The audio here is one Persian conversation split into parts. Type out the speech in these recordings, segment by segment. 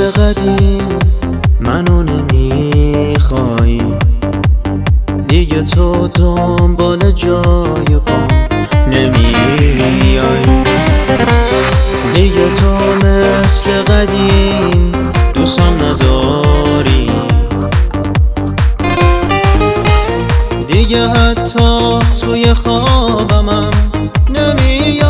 مثل قدیم منو نمیخوای، دیگه تو دنبال جای پام نمیای، دیگه تو مثل قدیم دوستم نداری، دیگه حتی توی خوابمم نمیای.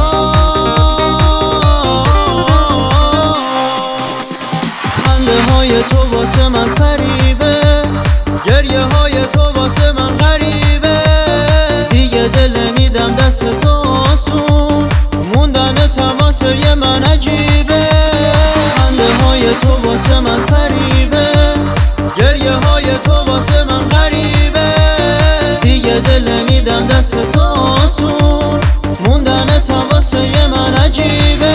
خنده های تو واسه من فریبه، گریه های تو واسه من غریبه، دیگه دل نمیدم دست تو آسون، موندن تماسه من عجیبه. خنده های تو واسه من فریبه، گریه های تو واسه من غریبه، دیگه دل نمیدم دست تو آسون، موندن تماسه من عجیبه.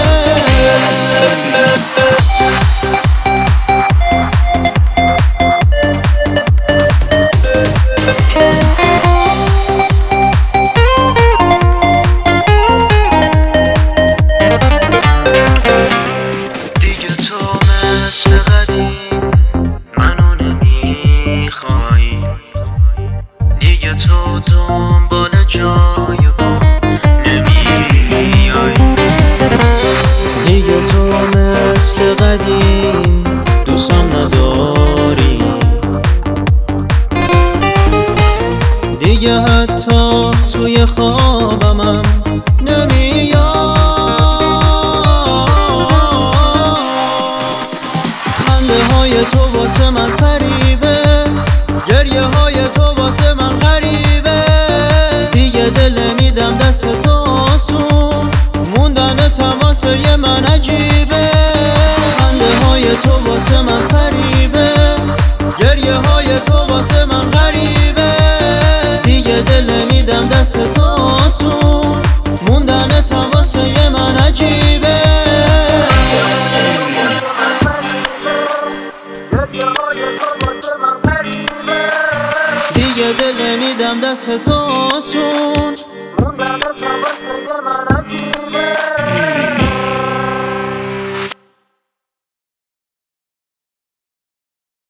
دیگه تو دنبال جای پام نمیای، دیگه تو مثل قدیم دوستم نداری، دیگه حتی توی خوابمم نمیای. خنده های تو واسه من فریبه، گریه های تو واسه من غریبه، دیگه دل نمیدم دست تو آسون، موندن تماسه من عجیبه. خنده های تو واسه من فریبه، گریه های تو واسه من غریبه، دیگه دل نمیدم دست تو آسون، موندن تماسه من عجیبه. دیگه دل نمیدم دست تو آسون، موندن تماسه من